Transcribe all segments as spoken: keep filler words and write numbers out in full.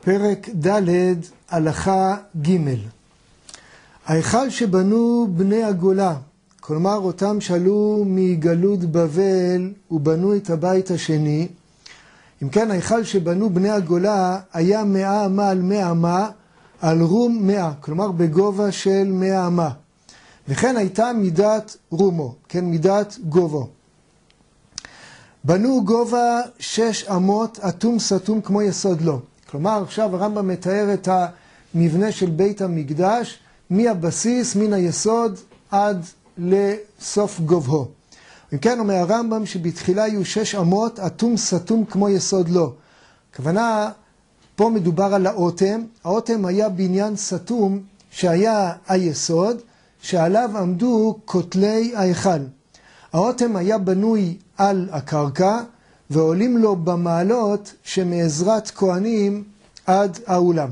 פרק ד' הלכה ג' ההיכל שבנו בני הגולה, כלומר אותם שעלו מגלות בבל ובנו את הבית השני, אם כן ההיכל שבנו בני הגולה היה מאה אמה על מאה אמה על רום מאה, כלומר בגובה של מאה אמה, וכן הייתה מידת רומו, כן, מידת גובו. בנו גובה שש אמות אטום סתום כמו יסוד לו. כלומר עכשיו הרמב"ם מתאר את המבנה של בית המקדש מהבסיס, מן היסוד עד לסוף גובהו. אם כן אומר הרמב"ם שבתחילה היו שש אמות אטום סתום כמו יסוד לו. הכוונה פה מדובר על האוטם. האוטם היה בניין סתום שהיה היסוד שעליו עמדו כותלי ההיכל. האוטם היה בנוי על הקרקע ועולים לו במעלות שמעזרת כהנים עד האולם.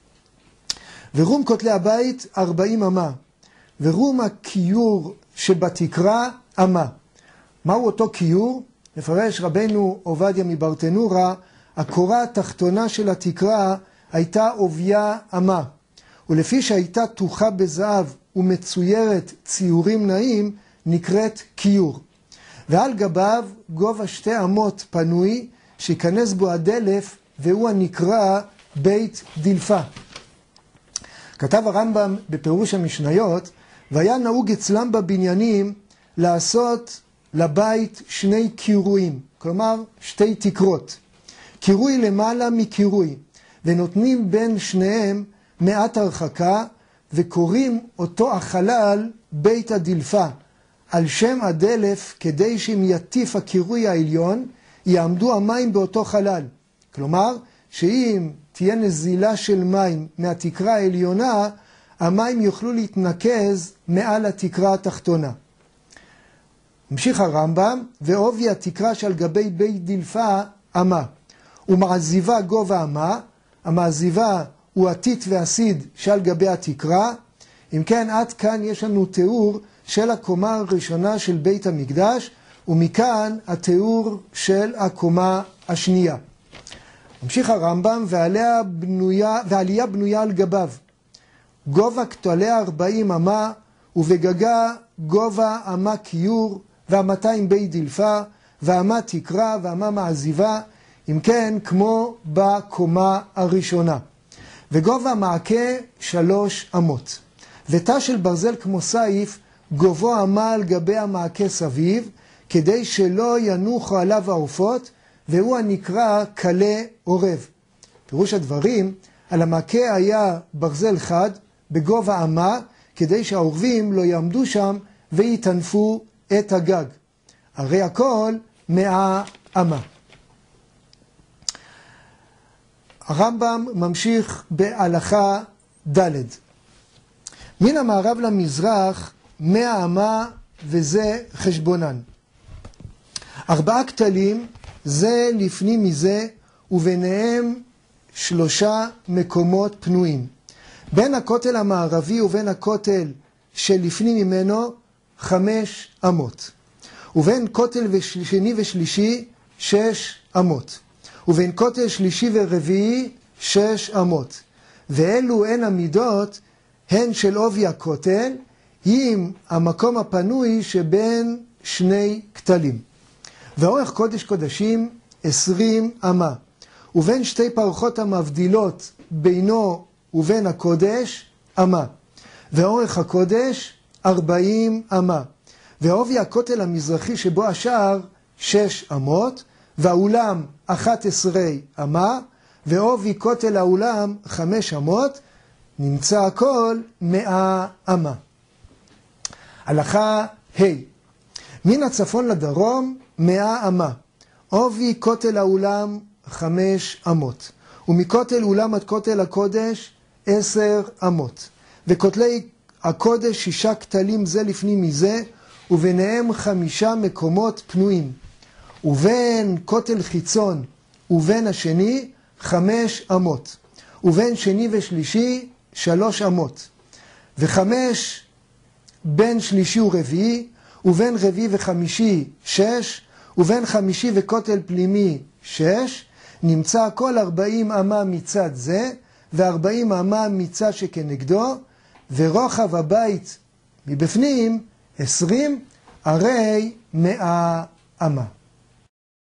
ורום כותלי הבית ארבעים אמה, ורום הכיור שבתקרה אמה. מהו אותו כיור? מפרש רבנו עובדיה מברטנורה, הקורה התחתונה של התקרה הייתה עוביה אמה, ולפי שהייתה תוכה בזהב ומצוירת ציורים נעים, נקראת כיור. ועל גביו גובה שתי אמות פנוי, שיכנס בו הדלף, והוא הנקרא בית דלפה. כתב הרמב"ם בפירוש המשניות, והיה נהוג אצלם בבניינים לעשות לבית שני קירויים, כלומר שתי תקרות. קירוי למעלה מקירוי, ונותנים בין שניהם מעט הרחקה, וקוראים אותו החלל בית הדלפה, על שם הדלף, כדי שאם יטיף הקירוי העליון, יעמדו המים באותו חלל. כלומר, שאם תהיה נזילה של מים מהתקרה העליונה, המים יוכלו להתנקז מעל התקרה התחתונה. המשיך הרמב"ם, ועובי התקרה שעל גבי בית דלפה אמה, ומעזיבה גובה אמה, המעזיבה הוא הטיט והסיד שעל גבי התקרה. אם כן, עד כאן יש לנו תיאור של הקומה הראשונה של בית המקדש, ומכאן התיאור של הקומה השנייה. ממשיך הרמב"ם, ועליה בנויה, ועליה בנויה על גביו. גובה כתליה ארבעים אמה, ובגגה גובה אמה כיור, והמאתיים בית דלפה, ואמה תקרה, ואמה מעזיבה, אם כן, כמו בקומה הראשונה. וגובה מעקה שלוש אמות. ותא של ברזל כמו סייף, גובו אמה על גבי המעקה סביב, כדי שלא ינוחו עליו העופות, והוא הנקרא קלה עורב. פירוש הדברים, על המעקה היה ברזל חד בגובה אמה, כדי שהעורבים לא יעמדו שם ויתנפו את הגג. הרי הכל מאה אמה. הרמב"ם ממשיך בהלכה ד' מן המערב למזרח מאה אמה וזה חשבונן. ארבעה כתלים זה לפנים מזה, וביניהם שלושה מקומות פנויים. בין הכותל המערבי ובין הכותל שלפנים ממנו חמש אמות. ובין כותל שני ושלישי שש אמות. ובין כותל שלישי ורביעי שש אמות. ואלו הן המידות, הן של עובי הכותל, עם המקום הפנוי שבין שני כתלים. ואורך קודש קודשים עשרים אמה, ובין שתי פרחות המבדילות בינו ובין הקודש אמה, ואורך הקודש ארבעים אמה, ועובי הכותל המזרחי שבו השער שש אמות, והאולם אחת עשרה אמה, ועובי כותל האולם חמש אמות, נמצא הכל מאה אמה. הלכה ה' מן הצפון לדרום מאה אמה, עובי כותל האולם חמש אמות, ומכותל אולם עד כותל הקודש עשר אמות, וכותלי הקודש שישה כתלים זה לפנים מזה, וביניהם חמישה מקומות פנויים, ובין כותל חיצון ובין השני חמש אמות, ובין שני ושלישי שלוש אמות, וחמש בין שלישי ורביעי, ובין רביעי וחמישי שש, ובין חמישי וכותל פנימי שש, נמצא כל ארבעים אמה מצד זה, וארבעים אמה מצד שכנגדו, ורוחב הבית מבפנים עשרים, הרי מאה אמה.